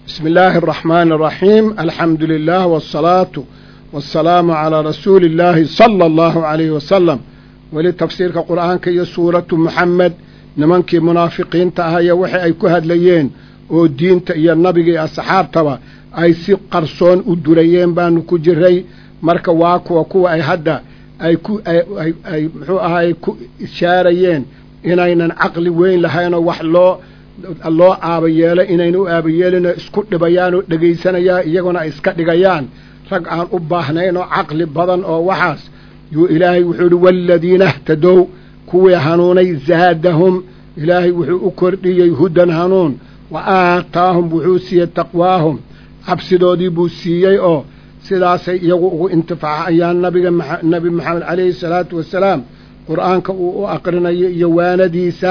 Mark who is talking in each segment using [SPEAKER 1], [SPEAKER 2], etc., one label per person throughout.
[SPEAKER 1] بسم الله الرحمن الرحيم. الحمد لله والصلاة والسلام على رسول الله صلى الله عليه وسلم. ولتفسير القرآن كي سورة محمد نمنك منافقين تهي وحي أي كهد ليين ودين تأي النبي الصحاب تبا أي سي قرصون ودريين بانو كجري مركا واكو وكو أي هدا أي كو إشاريين إنaynan caqli weyn lahayn wax loo aabayeelo inaynu aabayeelina isku dhibayaan oo dhageysanayaan iyaguna iska dhigayaan rag aan u baahnayn oo caqli badan oo waxaas yu ilaahay wuxuu walladina ihtadaw kuwa hanuunay zaadahum ilaahay wuxuu u kordhiyay hudan hanuun wa aataahum wuxuu siiyay taqwaahum cabsidoodii buu siiyay oo sidaasay iyagu ugu intifaacayaan nabi maxamed calayhi salaatu wasalaam qur'aanka uu u aqrinayo iyo waanadiisa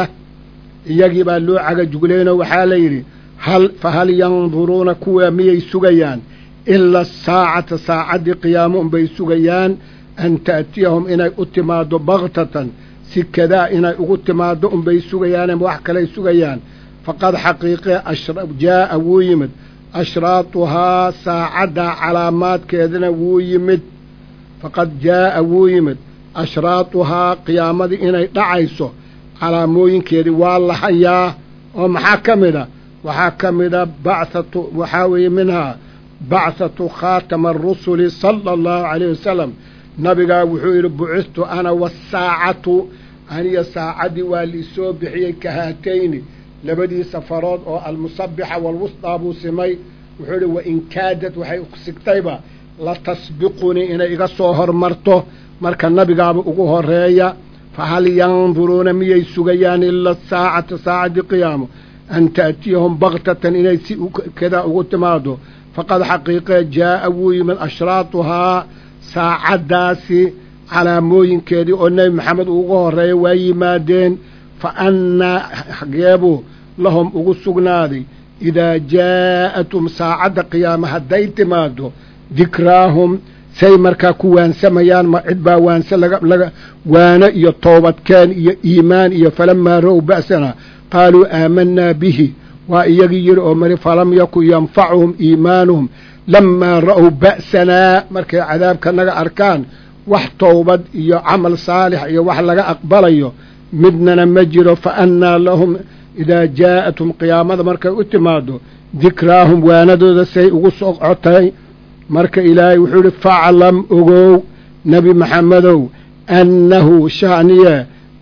[SPEAKER 1] iyagii baa loo caga jugleeno waxaa la yidhi fahal yanduruuna kuwa miyay sugayaan ila saacata saacaddii qiyaamo unbay sugayaan an ta'tiyahum inay u timaaddo baktatan si kadaa inay ugu timaaddo unbay sugayaane wax kaley sugayaan faqad xaqiiqe jaa'a wuu yimid ashraatuhaa saacadda calaamaadkeedana wuu yimid faqad jaa'a wuu yimid ashraatuhaa qiyaamadii inay dhacayso calaamooyinkeedii waa la hayaa oo maxaa ka mida waxaa ka mida bacthatu waxaa weeye minhaa bacthatu khaatama arusuli sala allahu calayh wasalam nabigaa wuxuu yidhi bucistu ana wasaacatu aniya saacaddii waa liisoo bixiyey kahaatayni labadii safarood oo almusabixa waalwustaa buu simay wuxuu yidhi wain kaadad waxay sigtayba la tasbiqunii inay iga soo hormarto marka nabigaaba ugu horeeya fahal yanduruuna miyay sugayaan ila saacata saacaddii qiyaamo an ta'tiyahum baktatan inay si kadaa ugu timaado faqad xaqiiqee jaa'a wuu yimid ashraatuhaa saacaddaasi calaamooyinkeedii oo nebi maxamed ugu horeeya waa yimaadeen fa annaa xageebuu lahum ugu sugnaaday idaa jaa'atum saacadda qiyaama hadday timaado dikraahum say markaa ku waansamayaan ma cid baa waanse laga waano iyo toobadkeen iyo iimaan iyo falamaa ra'w ba'sana qaaluu aamanaa bihi waa iyagii yidhi oo mari falam yakun yanfacuhum iimaanuhum lamaa ra'w ba'sanaa markay cadaabka naga arkaan wax toobad iyo camal saalix iyo wax laga aqbalayo midnana ma jiro fa annaa lahum idaa jaa'athum qiyaamada markay u timaado dikraahum waanadooda say ugu socotay marka ilaahay wuxuu idhi faclam ogow nebi maxamedow annahu sha'niye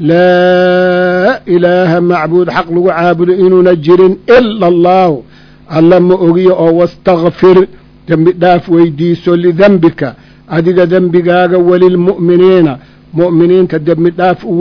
[SPEAKER 1] laa ilaaha macbuud xaq lagu caabudo inuuna jirin ila allaahu alla ma ogiyo oo wastakfir dembi dhaaf weydiiso lidembika adiga dembigaaga walilmu'miniina mu'miniinta dembi dhaaf u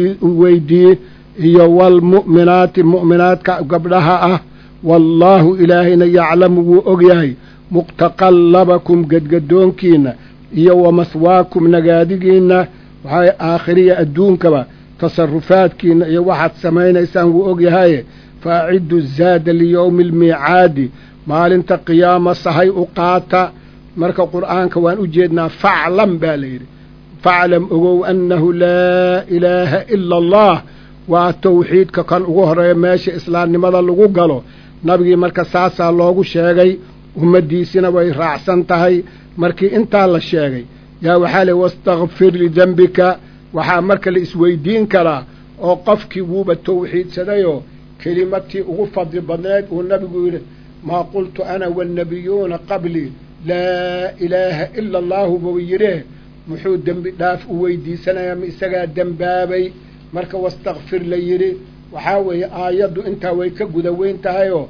[SPEAKER 1] weydii iyo walmu'minaati mu'minaadka gabdhaha ah wallaahu ilaahayna yaclamu wuu ogyahay muqtaqallabakum gadgadoonkiinna iyo wamaswaakum nagaadigiinna waxay aakhiriya adduunkaba tasarufaadkiinna iyo waxaad samaynaysaan wuu ogyahaye faaciddu zaada liyowmi almiicaadi maalinta qiyaama sahay u qaata marka qur'aanka waan u jeednaa faclam baa la yidhi faclam ogow annahu laa ilaaha ila allah waa tawxiidka kan ugu horeeya meesha islaamnimada lagu galo nabigii marka saasaa loogu sheegay ummaddiisina way raacsan tahay markii intaa la sheegay yaa waxaa leey wastakfir lidembika waxaa marka la isweydiin karaa oo qofkii wuuba tawxiidsadayoo kelimadtii ugu fadli badneed uu nabigu yidhi maa qultu ana waalnabiyuuna qablii laa ilaaha ila allaahu buu yidhee muxuu dembi dhaaf u weydiisanayaa ma isagaa dembaabay marka wastakfir la yidhi waxaa weeye aayaddu intaa way ka guda weyn tahayoo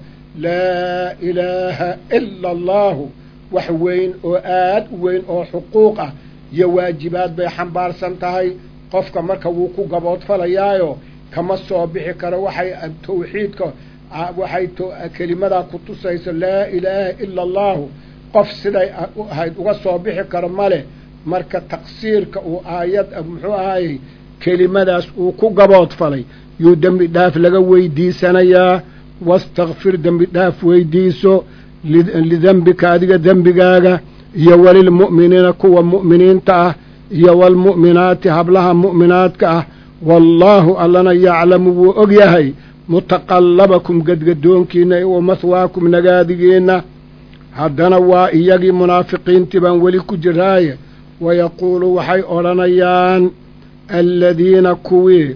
[SPEAKER 1] laa ilaaha ila allaahu wax weyn oo aad u weyn oo xuquuq ah iyo waajibaad bay xambaarsan tahay qofka marka wuu ku gaboodfalayaayo kama soo bixi karo waxay tawxiidka waxay kelimadaa ku tusayso laa ilaaha ila allaahu qof siday ahayd uga soo bixi karo male marka taqsiirka uu aayad muxuu ahayey kelimadaas uu ku gaboodfalay yuu dembi dhaaf laga weydiisanayaa wastakfir dembi dhaaf weydiiso lidembika adiga dembigaaga iyo walilmu'miniina kuwa mu'miniinta ah iyo walmu'minaati hablaha mu'minaadka ah wallaahu allana yaclamu wuu og yahay mutaqallabakum gadgadoonkiinna wa mahwaakum nagaadigiinna haddana waa iyagii munaafiqiintii baan weli ku jiraaye wayaquulu waxay odhanayaan aladiina kuwii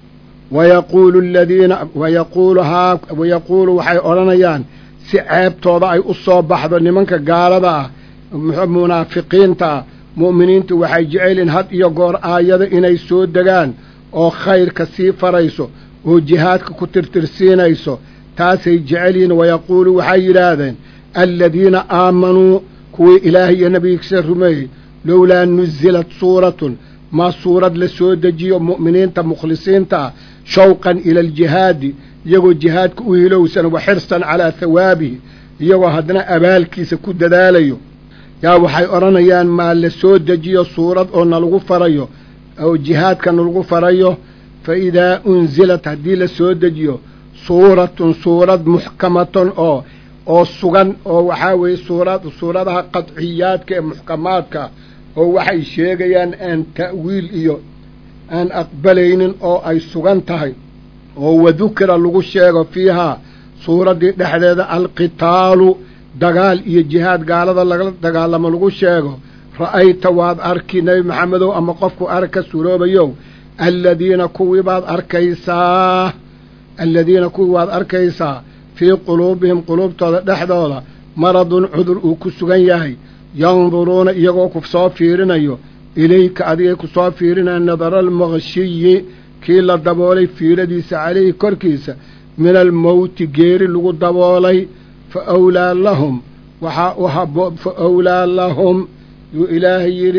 [SPEAKER 1] wayaquulu waxay odhanayaan si ceebtooda ay u soo baxdo nimanka gaalada ah munaafiqiinta ah mu'miniintu waxay jecelin had iyo goor aayada inay soo degaan oo khayrka sii farayso oo jihaadka ku tirtirsiinayso taasay jecelyihin wayaquulu waxay yidhaahdeen aladiina aamanuu kuwii ilaahay iyo nebigiisa rumeeyey lowlaa nuzilat suuratun maa suurad la soo dejiyo mu'miniinta mukhlisiinta ah shawqan ila aljihaadi iyagoo jihaadka u hilowsan wa xirsan calaa hawaabihi iyagoo haddana abaalkiisa ku dadaalayo yaa waxay odhanayaan maa la soo dejiyo suurad oo nalagu farayo oo jihaadka nalagu farayo fa idaa unzilat haddii la soo dejiyo suurad muxkamatun oo sugan oo waxaa weeye suuradaha qadciyaadka ee muxkamaadka oo waxay sheegayaan aan ta'wiil iyo aan aqbalaynin oo ay sugan tahay oo wadukira lagu sheego fiihaa suuraddii dhexdeeda alqitaalu dagaal iyo jihaad gaalada lagala dagaalamo lagu sheego ra'ayta waad arki nebi maxamedow ama qofku arag ka suroobayow aladiina kuwii waad arkaysaa fii quluubihim quluubtooda dhexdooda maradun cudur uu ku sugan yahay yanduruuna iyagoo ku soo fiirinayo ilayka adigay ku soo fiirinaya nadara almaqshiyi kii la daboolay fiiradiisa calayhi korkiisa min almowti geeri lagu daboolay fa awlaa lahum waxaa u habboon fa awlaa lahum yuu ilaahay yidhi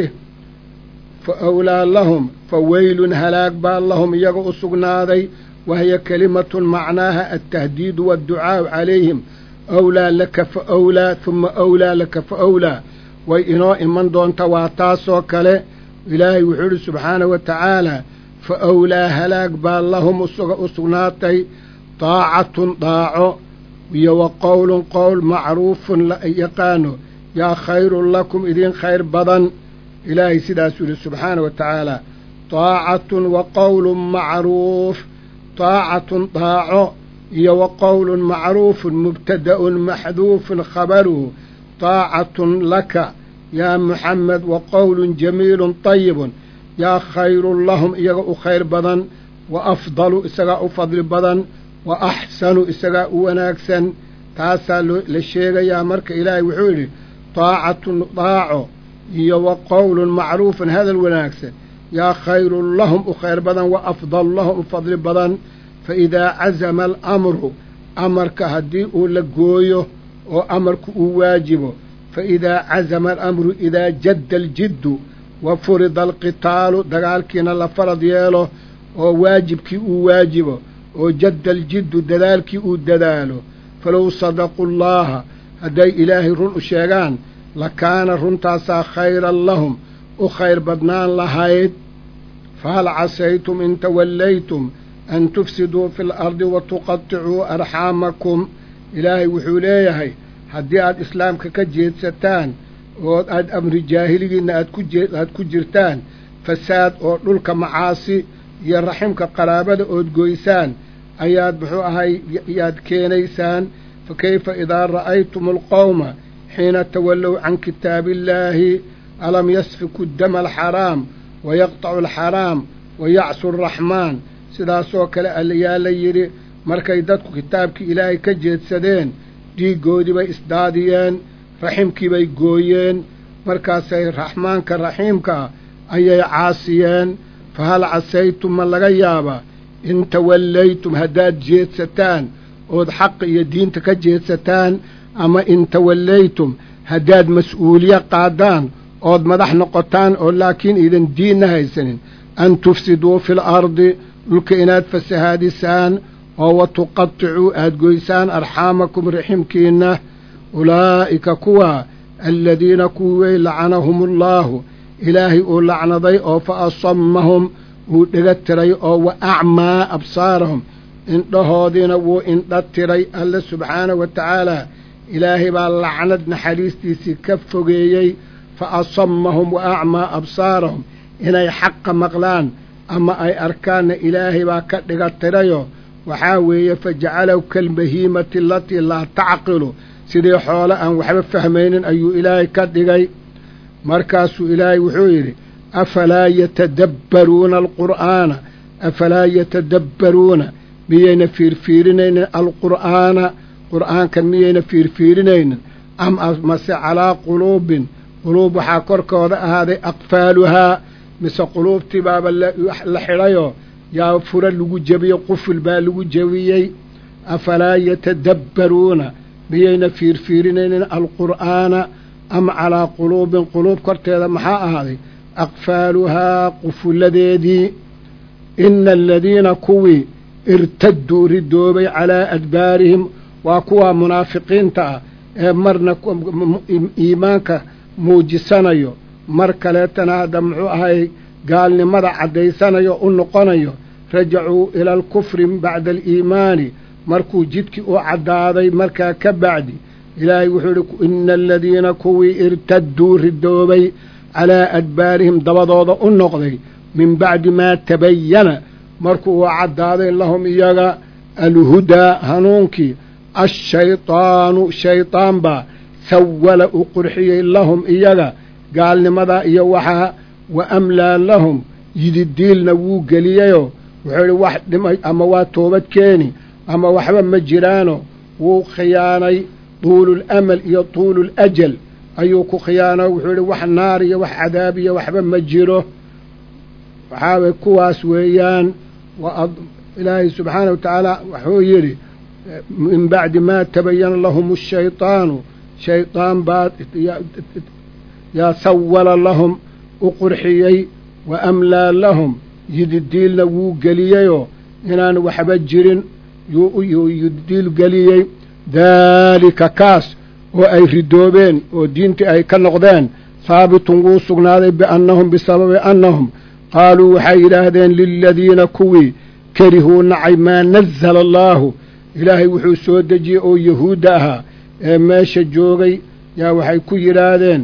[SPEAKER 1] fa awlaa lahum fa weylun halaag baa lahum iyaga u sugnaaday wahiya kelimatun macnaaha altahdiidu waadducaau calayhim awlaa laka fa awlaa huma awlaa laka fa awlaa way inoo iman doonta waa taasoo kale ilaahay wuxuu yidhi subxaanahu wa tacaalaa fa awlaa halaag baa lahum u sugnaatay daacatun daaco iyo wa qowlun qowl macruufun la yaqaano yaa khayrun lakum idiin khayr badan ilaahay sidaasuu yidhi subxaanahu wa tacaalaa daacatun wa qowlun macruuf daacatun daaco iyo wa qowlun macruufun mubtada'un maxduufun khabaruhu daacatun laka yaa muxamed wa qowlun jamiilun tayibun yaa khayrun lahum iyaga u khayr badan wa afdalu isagaa u fadli badan wa axsanu isagaa u wanaagsan taasaa la sheegayaa marka ilaahay wuxuu yidhi daacatun daaco iyo wa qowlun macruufun hadal wanaagsan yaa khayrun lahum u khayr badan wa afdalu lahum u fadli badan fa idaa cazama alamru amarka haddii uu la gooyo oo amarku uu waajibo fa idaa cazama alamru idaa jadda aljiddu wa furida alqitaalu dagaalkiina la farad yeelo oo waajibkii uu waajibo oo jadda aljiddu dadaalkii uu dadaalo falow sadaquu llaaha hadday ilaahay run u sheegaan lakaana runtaasaa khayran lahum u khayr badnaan lahayd fahal casaytum in tawallaytum an tufsiduu fi alardi wa tuqaticuu arxaamakum ilaahay wuxuu leeyahay haddii aad islaamka ka jeedsataan oo aad amri jaahiligiinna aad ku jirtaan fasaad oo dhulka macaasi iyo raximka qaraabada ood goysaan ayaad muxuu ahay yaad keenaysaan fa kayfa idaa ra'aytum alqowma xiina tawallow can kitaabillaahi alam yasfiku dama alxaraam wayaqtacu alxaraam wayacsu araxmaan sidaasoo kale ayaa la yidhi markay dadku kitaabkii ilaahay ka jeedsadeen dhiiggoodii bay isdaadiyeen raximkii bay gooyeen markaasay raxmaanka raxiimkaa ayay caasiyeen fa hal casaytum ma laga yaabaa in tawallaytum haddaad jeedsataan ood xaqa iyo diinta ka jeedsataan ama in tawallaytum haddaad mas-uuliye qaadaan ood madax noqotaan oo laakiin idan diinna haysanin an tufsiduu fi alardi dhulka inaad fasahaadisaan oo wa tuqaticuu aad goysaan arxaamakum raximkiinna ulaa'ika kuwa aladiina kuwii wey lacanahum allaahu ilaahay uu lacnaday oo fa asammahum wuu dhega tiray oo wa acmaa absaarahum indhahoodiina wuu indha tiray alle subxaanahu wa tacaalaa ilaahay baa lacnad naxariistiisii ka fogeeyey fa asammahum wa acmaa absaarahum inay xaqa maqlaan ama ay arkaanna ilaahay baa ka dhiga tirayo وحاوي فجعله كالبهيمة التي لا تعقل سيدي حولا أن وحب فهمين أيو إلهي كدغي مركز إلهي وحويري أفلا يتدبرون القرآن أفلا يتدبرون ميين فيرفيرنين القرآن قرآن كان ميين فيرفيرنين أم أمس على قلوب حاكرك هذه أقفالها مثل قلوب تباب اللحريو يا فرا لغو جبي قفل با لغو جبي أفلا يتدبرون ميين فيرفيرنين القرآن أم على قلوب كرتها محاء هذه أقفالها قفل لديدي إن الذين كوي ارتدوا ردوبي على أدبارهم وكوا منافقين تا مرنا إيمانك موجسانيو مركلتنا دمعو هاي قال لماذا عديسانيو أنقنيو رجعوا إلى الكفر بعد الإيمان مركو جدك أعدادي مركا كبعدي إلهي وحولك إن الذين كوي ارتدوا ردوبي على أدبارهم ضبضوض النقضي من بعد ما تبين مركو وعدادي لهم إياغا الهدى هنونكي الشيطان با سول أقرحي لهم إياغا قال لماذا إيوحا وأملا لهم يدديل نوو قليايو وحولي واحد أما واتوبت كيني أما وحبا مجرانو وخياني طول الأمل إيا طول الأجل أيوكو خيانة وحولي وح ناري وح عذابي وحبا مجره وحاوي كواس ويان إلهي سبحانه وتعالى وحويري من بعد ما تبين لهم الشيطان شيطان بات يا سول لهم أقرحيي وأملا لهم يدديل لو قلييو إنان وحبجرين يدديل قليي ذلك كاس وأي ردوبين ودينتي أي كالنقدين ثابت وصقنا بأنهم بسبب أنهم قالوا حيرادين للذين كوي كرهوا نعي ما نزل الله إلهي وحو سودجي أو يهودها ماشا جوغي يا وحي كيرادين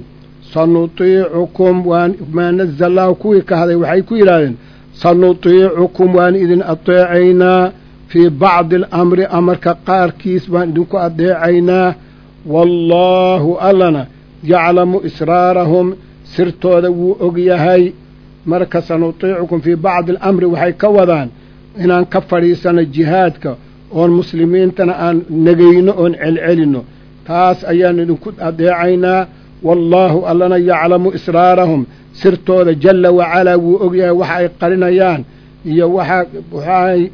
[SPEAKER 1] سنطيعكم وان ما نزل الله كوي كهذا وحي كيرادين سنطيعكم وان إذن أطيعينا في بعض الأمر أمر كقار كيس وان إذنكو أطيعينا والله ألنا يعلم إسرارهم سرتو ذو أغيهي مركا سنطيعكم في بعض الأمر وحي كوذان إنان كفريسان الجهادك والمسلمين تنان نغينو علعلنو تاس أيان إذنكو أطيعينا والله ألنا يعلم إسرارهم سرتو ذا جل وعلا وأغيهي وحي قرنيان إيا وحي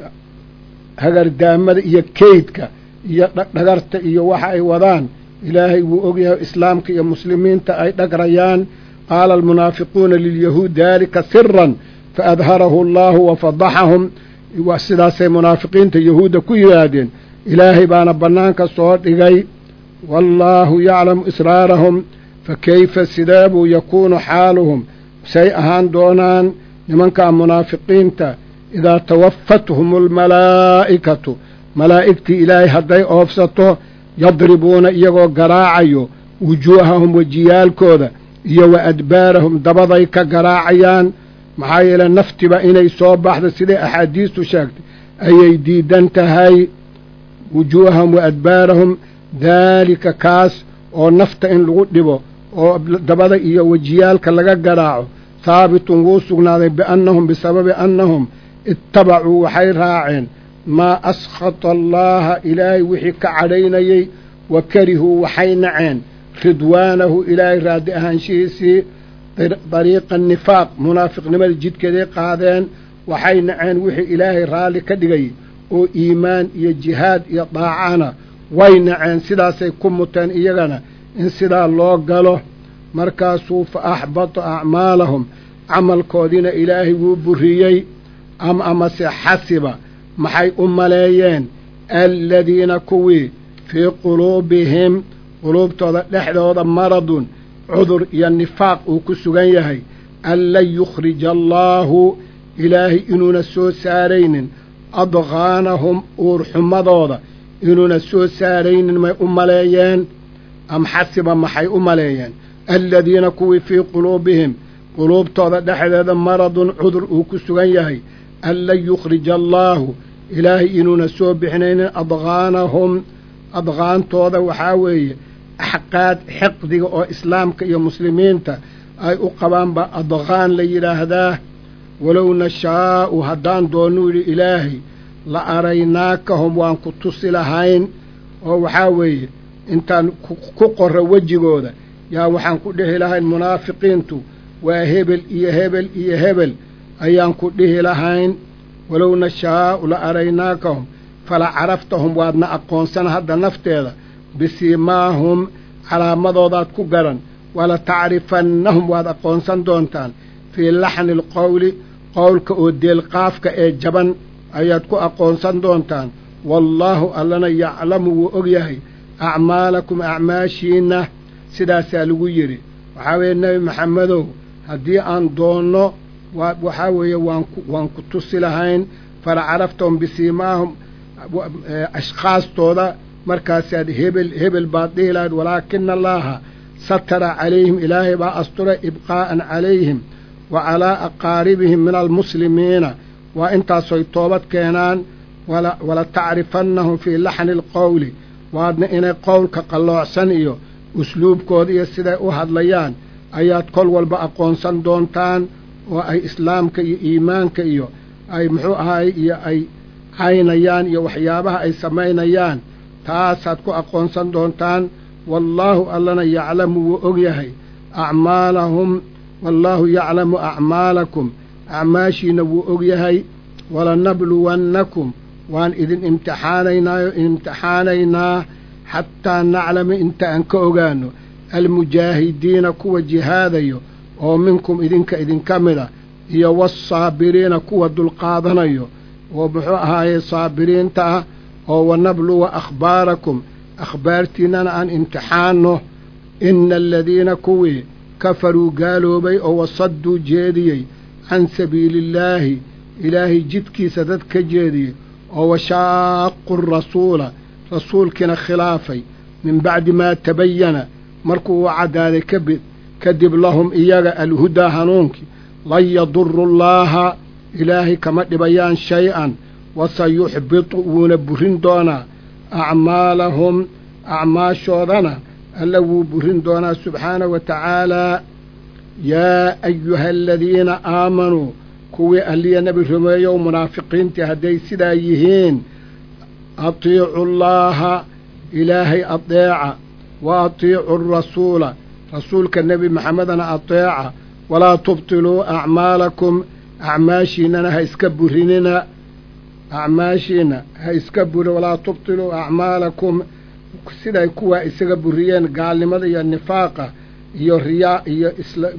[SPEAKER 1] هجر دامد إيا كيدك إيا دقرت إيا وحي وضان إلهي وأغيهي إسلامك إيا مسلمين تأي دقريان قال المنافقون لليهود ذلك سرا فأظهره الله وفضحهم وسداسي منافقين تيهود كيرادين إلهي بان بنانك صوت إغي والله يعلم إسرارهم فكيف سداب يكون حالهم سيئهان دونان لمن كان منافقين إذا توفتهم الملائكة ملائكة إلهي هدي أوفسطه يضربون إيغو قراعيو وجوههم وجيال كوذا إيو أدبارهم دبضي كقراعيان محايلة نفتبا إني صوب بحث سيدي أحاديث شاكت أي ديدان تهي وجوههم وأدبارهم ذلك كاس أو نفت إن لغدبو أو دبضي إيو وجيال كاللغا قراعو ثابت وصغنا بأنهم بسبب أنهم اتبعوا وحي راعين ما أسخط الله إلهي وحك علينا وكرهوا وحي نعين رضوانه إلهي رادئهان شيسي طريق النفاق منافق نمال جد كذي قادين وحي نعين وحي إلهي رالي كدغي او إيمان إيا جهاد إيا طاعانا وين نعين سدا سيكون متان إيغانا إن سدا الله قاله مركاسو فأحبط أعمالهم عمل كودين إلهي وبريي أما سيحسب محي أماليين الذين كوي في قلوبهم قلوب لحظة مرض عذر يا النفاق وكسوغان يهي ألا يخرج الله إلهي إنو نسو سارين أضغانهم أورحمضوضة إنو نسو سارين ما أماليين أم حسب محي أماليين الذين كوي في قلوبهم قلوب لحظة مرض عذر وكسوغان يهي ألا يخرج الله إلهي إنو نسو بحنين أضغانهم أضغان توضا وحاوي أحقاد حقدي أو إسلامك يا مسلمين تا أي أقبان بأضغان ليراهداه ولو نشاء هدان دونو لإلهي لأريناكهم وان كتصل هين وحاوي انتان كقر وجهودا يا وحان كده لهين المنافقين تو وهبل إيه هبل أيان كده لهين ولو نشاء لأريناكهم فلا عرفتهم وادنا أقونسان هذا نفتيذا بسيماهم على مضوضات كقرن ولا تعرفنهم واد أقونسان دونتان في لحن القول قولك أودي القاف كأجبن أياتكو أقونسان دونتان والله ألنا يعلم وأغيهي أعمالكم أعماشينا سدا سالويري وحاوي النبي محمد هدي أن دونو وحاوي وانكو تصلهين فلا عرفتهم بسيماهم أشخاص تودا مركز هبل باطيلات ولكن الله ستر عليهم إلهي بأسطر إبقاء عليهم وعلى أقاربهم من المسلمين وإنت سيطوبت كينان ولا تعرفنهم في لحن القول وادنا إن قول كقلوع سنئيو أسلوب كودي السيدة أهد ليان آيات كل والبقى سن دونتان وأي إسلام كي إيمان كيو أي محوها أي عينيان يو وحيابها أي سمينيان تاساتكو أقونسان دونتان والله ألنا يعلم وأغيهي أعمالهم والله يعلم أعمالكم أعماشين وأغيهي ولنبلونكم وأن إذن امتحانينا حتى نعلم انت أنك أغانو المجاهدين كوا جهاديو ومنكم إذن كاملة هي والصابرين كوا دلقاضنيو وبحوها صابرين تا ونبلو أخباركم أخبارتنا عن امتحانه إن الذين كوي كفروا قالوا بي وصدوا جيدي عن سبيل الله إلهي جدكي سددك جيدي وشاقوا الرسول رسول كنا خلافي من بعد ما تبين مركو وعد ذلك كذب لهم إياغا الهدى هنونك لن يضر الله إلهي كما بيان شيئا وسيحبط ونبرين دونا أعمالهم أعماشورنا اللو برين دونا سبحانه وتعالى يا أيها الذين آمنوا كوي ألي نبي رمي ومنافقين تهدي سدايهين أطيعوا الله إلهي أطيع وأطيعوا الرسول رسولك النبي محمد أطيع ولا تبطلوا أعمالكم أعماشنا هيسكبريننا أعماشنا هيسكبر ولا تبطلوا أعمالكم سيدا كوا إسكبريين قال لماذا يا النفاقة يا الرياء يا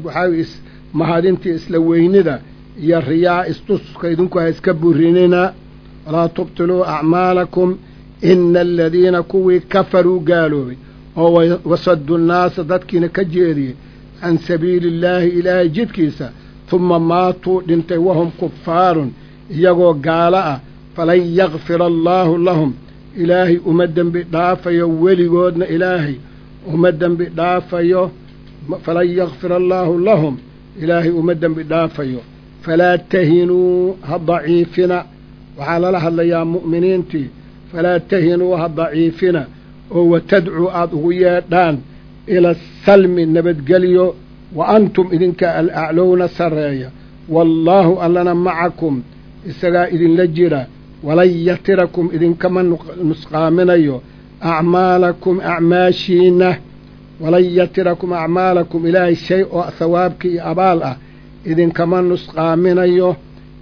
[SPEAKER 1] مهادنتي إسلويندا يا الرياء استسك إذنكو هيسكبريننا ولا تبطلوا أعمالكم إن الذين كوي كفروا قالوا وصدوا الناس ضدكين كجيري عن سبيل الله إلهي جدكيسا ثم ماتوا دنتي وهم كفار يقو قالا فلن يغفر الله لهم إلهي أمدن بدافيو ولي قودنا إلهي أمدن بدافيو فلن يغفر الله لهم إلهي أمدن بدافيو فلا تهنوا هالضعيفنا وعلى لها يا مؤمنين تي فلا تهنوا هالضعيفنا وتدعو أضغيادان إلى السلم النبت قليو وأنتم إذنك الأعلون سرية والله ألنا معكم إسراء إذن لجرا ولن يتركم إذن كما نسقامنيو أعمالكم أعماشينه ولن يتركم أعمالكم إلهي شيء ثوابك أبالأ إذن كما نسقامنيو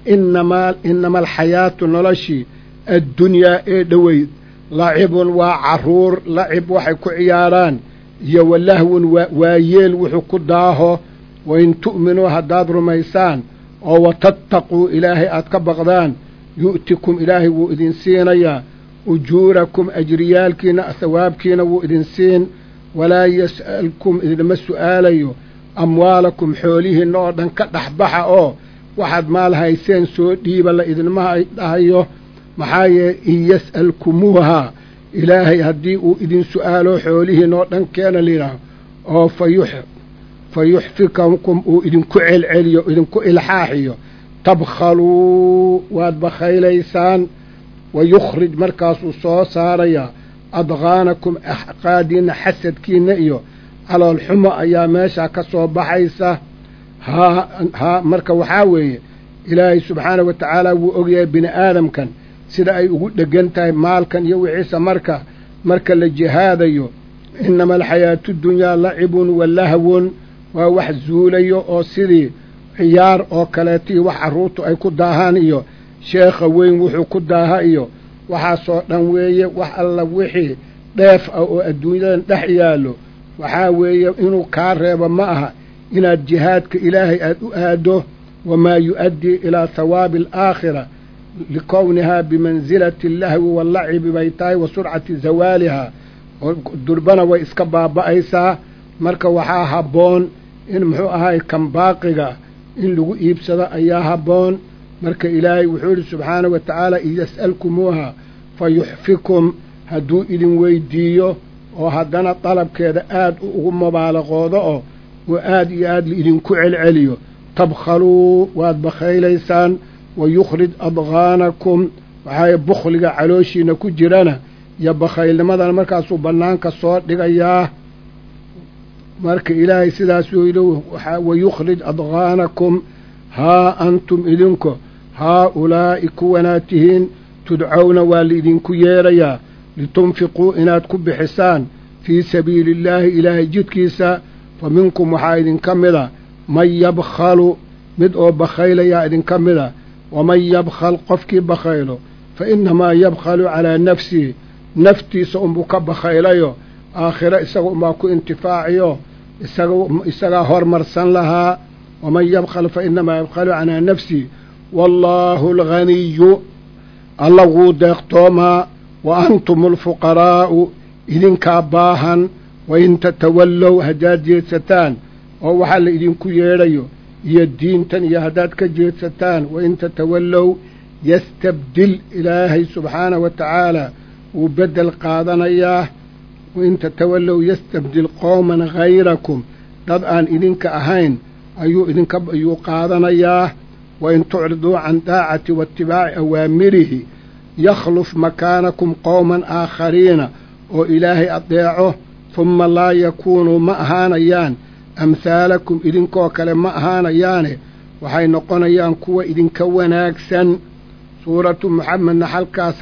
[SPEAKER 1] إنما الحياة نلشي الدنيا دويد لعب وعرور لعب وحكو عياران يو اللهو ويل وحكو داهو وإن تؤمنوا هداد رميسان أو تتقوا إلهي أتكبغدان يؤتكم إلهي وإذن سينيا أجوركم أجريالكين ثوابكين وإذن سين ولا يسألكم إذن ما السؤاليو أموالكم حوليه النوردن كتحبح واحد مال هايسين سو ديبا إذن ما هايو محايا إن يسألكموها إلهي هديئوا إذن سؤالوا حوليه نوردن كان لنا أو فيحفكمكم إذن كعل عليو إذن كإلحاحيو تبخلوا واد بخيليسان wayukhrij markaasuu soo saarayaa adqaanakum axqaadiina xasadkiina iyo caloolxumo ayaa meeshaa ka soo baxaysa marka waxaa weeye ilaahay subxaanahu wa tacaala wuu ogyahay bini aadamkan sida ay ugu dhegan tahay maalkan iyo wixiisa marka la jihaadayo inama alxayaatu dunyaa lacibun wa lahwun waa wax zuulayo oo sidii ciyaar oo kaleetii wax carruurtu ay ku daahaan iyo sheekha weyn wuxuu ku daaha iyo waxaasoo dhan weeye wax alla wixii dheef ah oo adduunyadan dhex yaallo waxaa weeye inuu kaa reebo ma aha inaad jihaadka ilaahay aad u aado wamaa yu'addii ilaa hawaabi alaakhira likownihaa bimansilati allahwi wallacibi bay tahay wa surcati zawaalihaa durbana way iska baaba'aysaa marka waxaa habboon in muxuu ahaay kan baaqiga in lagu iibsado ayaa habboon marka ilaahay wuxuu yidhi subxaanahu wa tacaala in yas'alkumuuha fa yuxfikum hadduu idin weydiiyo oo haddana dalabkeeda aad ugu mubaalaqoodo oo aad iyo aad idinku celceliyo tabkhaluu waad bakhaylaysaan wayukhrij adqaanakum waxaa bukhliga calooshiina ku jirana iyo bakhaylnimadana markaasuu bannaanka soo dhigayaa marka ilaahay sidaasuu yidhi wayukhrij adqaanakum haa antum idinku haa-ulaa'i kuwanaa tihiin tudcowna waa laidinku yeerayaa litunfiquu inaad ku bixisaan fii sabiili illaahi ilaahay jidkiisa fa minkum waxaa idinka mida man yabkhalu mid oo bakhaylayaa idinka mida waman yabkhal qofkii bakhaylo fa innamaa yabkhalu calaa nafsihi naftiisa unbuu ka bakhaylayo aakhiro isaga unbaa ku intifaaciyo isagaa hormarsan lahaa waman yabkhal fa innamaa yabkhalu calaa nafsihi wallaahu alghaniyu alla wuu deeqtoomaa wa antum alfuqaraa'u idinkaa baahan wain tatawallow haddaad jeedsataan oo waxaa la idinku yeedhayo iyo diintan iyo haddaad ka jeedsataan wain tatawallow yastabdil ilaahay subxaanahu wa tacaala wuu beddel qaadanayaa wain tatawallow yastabdil qowman hayrakum dad aan idinka ahayn ayuu qaadanayaa wain tucriduu can daacati waatibaaci awaamirihi yakhluf makaanakum qowman aakhariina oo ilaahay adeeco humma laa yakuunuu ma ahaanayaan amhaalakum idinkoo kale ma ahaanayaane waxay noqonayaan kuwa idinka wanaagsan suuratu muxamedna halkaas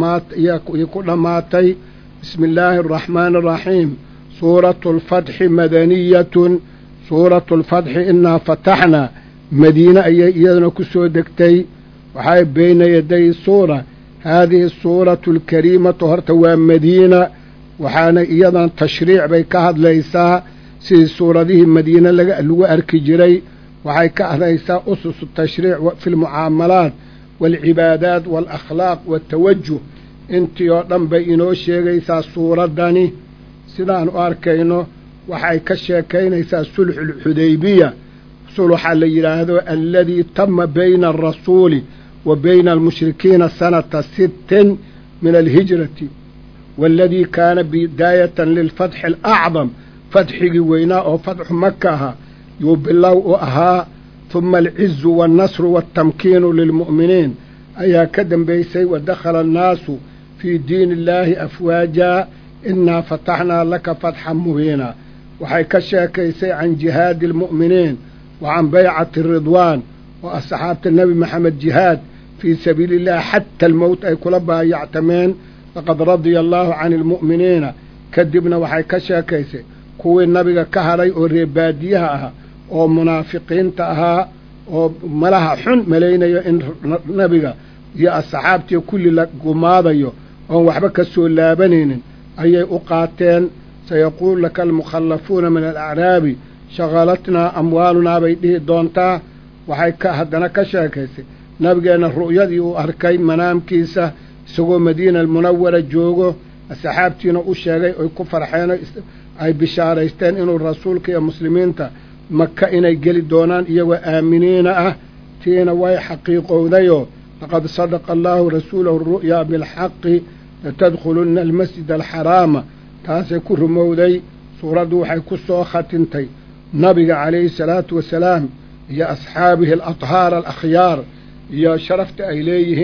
[SPEAKER 1] ku dhammaatay bismi illaahi araxmaani araxiim suuratu alfatxi madaniyatun suuratu alfatxi innaa fataxnaa madiine ayay iyaduna ku soo degtay waxay bayna yaday suura haadihi suuratu alkariimatu horta waa madiina waxaana iyadana tashriic bay ka hadlaysaa sidii suuradihii madiine lagu arki jiray waxay ka hadlaysaa ususu tashriic fi lmucaamalaat waalcibaadaat waalakhlaaq waatawajuh intii oo dhan bay inoo sheegaysaa suuraddani sidaan u arkayno waxay ka sheekaynaysaa sulxuulxudaybiya sulxa la yidhaahdo aladii tama bayna alrasuuli wa bayna almushrikiina sanata 6 min alhijrati waaladii kaana bidaayatan lilfatxi alacdam fatxigii weynaa oo fatxu maka ahaa yuu bilow u ahaa huma alcizu waalnasru waaltamkiinu lilmu'miniin ayaa ka dambaysay wadakhala annaasu fii diini illaahi afwaajaa innaa fataxnaa laka fatxan mubiina waxay ka sheekaysay can jihaadi almu'miniin wa can baycati ridwaan oo asxaabta nebi maxamed jihaad fii sabiili illahi xata almowt ay kula baayactameen laqad radia allaahu cani almu'miniina kadibna waxay ka sheekaysay kuwii nabiga ka hadhay oo reebaadiyaha ahaa oo munaafiqiinta ahaa oo malaha xun malaynayo in nabiga iyo asxaabtii kulli la gumaadayo oon waxba ka soo laabanaynin ayay u qaateen sayaquulu laka almukhallafuuna min alacraabi shaqalatnaa amwaalunaa bay dhihi doontaa waxay haddana ka sheekaysay nabigeenna ru'yadii uu arkay manaamkiisa isagoo madiina almunawara joogo asxaabtiina u sheegay oy ku farxeen ay bishaaraysteen inuu rasuulka iyo muslimiinta maka inay geli doonaan iyagoo aaminiina ah tiina way xaqiiqowdayoo laqad sadaqa allaahu rasuulahu ru'yaa bilxaqi latadkhulunna almasjid alxaraama taasay ku rumowday suuraddu waxay ku soo khatintay nabiga calayhi salaatu wasalaam iyo asxaabihi aladhaar alakhyaar iyo sharafta ay leeyihiin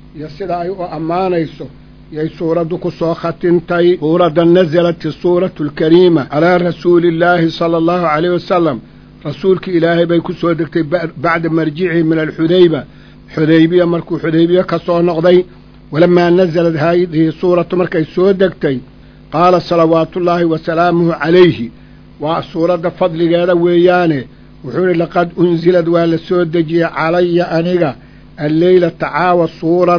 [SPEAKER 1] iyo sida ay u ammaanayso yay suuraddu ku soo khatintay. suuradda nasalat suuratu alkariima calaa rasuulillaahi sala allahu calayhi wasalam, rasuulka ilaahay bay ku soo degtay bacda marjicihi min xudaybiya markuu xudaybiya ka soo noqday. walamaa nasalad haadihi suuratu markay soo degtay qaala salawaatullaahi wasalaamuhu calayhi, waa suuradda fadligeeda weeyaane, wuxuu ihi laqad unsilad waa la soo dejiyey calaya aniga alleylata caawa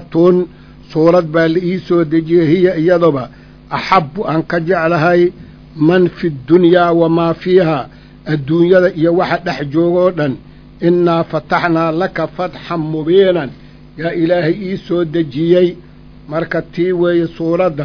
[SPEAKER 1] suurad baa la ii soo dejiyey hiya iyadoba axabbu aan ka jeclahay man fi ddunyaa wamaa fiiha, adduunyada iyo waxa dhex joogoo dhan. innaa fataxnaa laka fatxan mubiinan, yaa ilaahay ii soo dejiyey. marka tii weeye suuradda.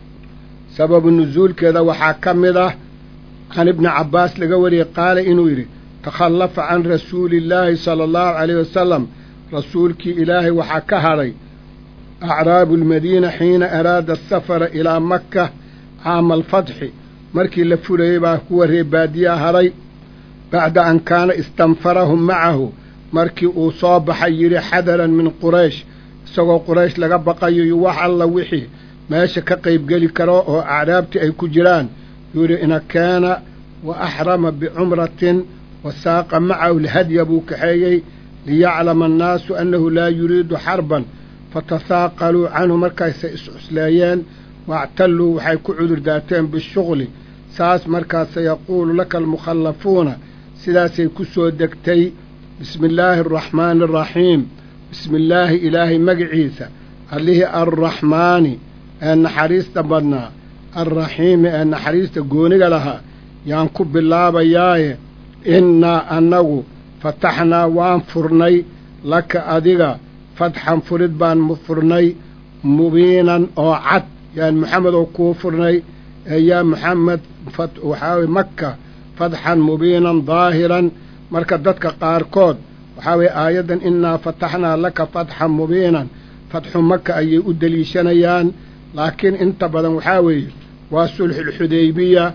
[SPEAKER 1] sababu nusuulkeeda waxaa ka mid ah can ibni cabbaas laga wariyey qaala inuu yidhi takhallafa can rasuulillaahi sala allahu calayhi wasalam, rasuulkii ilaahay waxaa ka hadhay acraabu lmadiina xiina araada asafara ilaa makka caama alfatxi, markii la furayey baa kuwa reebaadiyaa hadhay. bacda an kaana istanfarahum macahu, markii uu soo baxay yidhi xadaran min quraysh, isagoo quraysh laga baqayo iyo wax alla wixii meesha ka qaybgeli karo oo acraabtii ay ku jiraan, yuu yidhi ina kaana wa axrama bicumratin wa saaqa macahu lhadya buu kaxeeyey liyaclama annaasu annahu laa yuriidu xarban, fatasaaqaluu canhu markaasay iscusleeyeen waactalluu waxay ku cudur daateen bishuqli. saas markaas sayaquulu laka almukhallafuuna, sidaasay ku soo degtay. bismi illaahi araxmaani araxiim, bismi illaahi ilaahay magaciisa allihii arraxmaani ee naxariista badnaa, alraxiimi ee naxariista gooniga lahaa yaan ku bilaabayaaye. innaa annagu fataxnaa waan furnay laka adiga fatxan furid baan furnay mubiinan oo cad, yaan maxamed oo kuu furnay yaa maxamed waxaa weye makka fatxan mubiinan daahiran. marka dadka qaarkood waxaa weye aayaddan innaa fataxnaa laka fatxan mubiinan fatxu maka ayay u deliishanayaan, laakiin inta badan waxaa weeye waa sulxulxudaybiya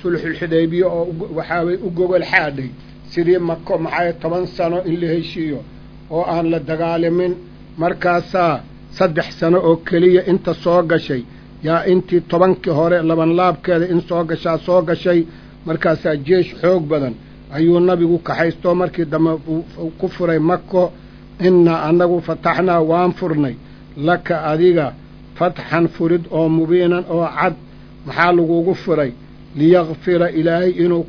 [SPEAKER 1] oo waxaa weye u gogol xaadhay sidii mako maxaa 10 sano in la heshiiyo oo aan la dagaalamin. markaasaa 3 sano oo keliya inta soo gashay yaa intii 10kii hore labanlaabkeeda in soo gashay. markaasaa jeesh xoog badan ayuu nabigu kaxaystoo markii dambe ku furay mako. innaa annagu fataxnaa waan furnay laka adiga fatxan furid oo mubiinan oo cad. maxaa lagugu furay? liyakfira ilaahay inuu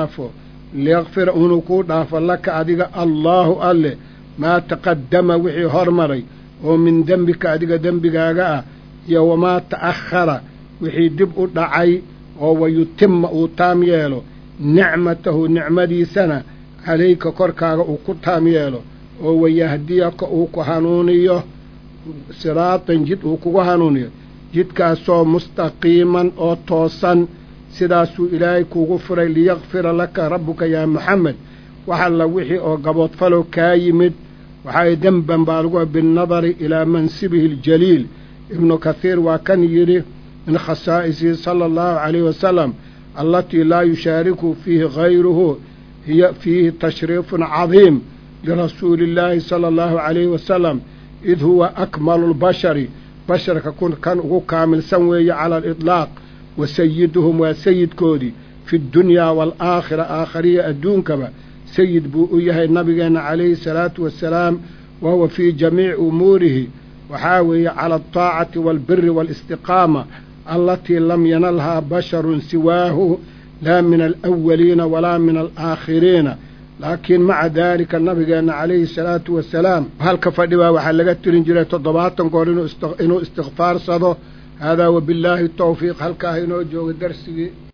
[SPEAKER 1] kuu dhaafo laka adiga allaahu alle maa taqaddama wixii hormaray oo min dembika adiga dembigaaga ah, iyo wamaa ta'akhara wixii dib u dhacay, oo wayutimma uu taam yeelo nicmatahu nicmadiisana calayka korkaaga uu ku taam yeelo, oo wayahdiyaka uu ku hanuuniyo siraatan jid uu kugu hanuuniyo, jidkaasoo mustaqiiman oo toosan. sidaasuu ilaahay kuugu furay liyakfira laka rabbuka yaa maxamed wax alla wixii oo gaboodfalow kaa yimid. waxaa demban baa lagu binnadari ilaa mansibihi aljaliil. ibnu kathiir waa kan yidhi min khasaa'isihi sala allahu calayhi wasalam allatii laa yushaariku fiihi hayruhu hiya fiihi tashriifun cadiim lirasuulillaahi sala allahu calayhi wasalam id huwa akmalu lbashari, basharka kan ugu kaamilsan weeye cala aliطlaaq, wa sayiduhum waa sayidkoodii fi ddunyaa waalaakhira, aakhariya adduunkaba sayid buu u yahay nabigeenna calayhi salaatu wassalaam. wa huwa fii jamiici umuurihi waxaa weeye cala altaacati waalbiri waalistiqaama allatii lam yanalhaa basharun siwaahu laa min alawaliina walaa min alaakhiriina. laakiin maca daalika nabigeenna calayhi salaatu wassalaam halka fadhibaa waxaa laga tirin jiray 70 goor inuu istikfaarsado. haadaa wabillaahi tawfiiq. halkaa inoo jooga darsigii.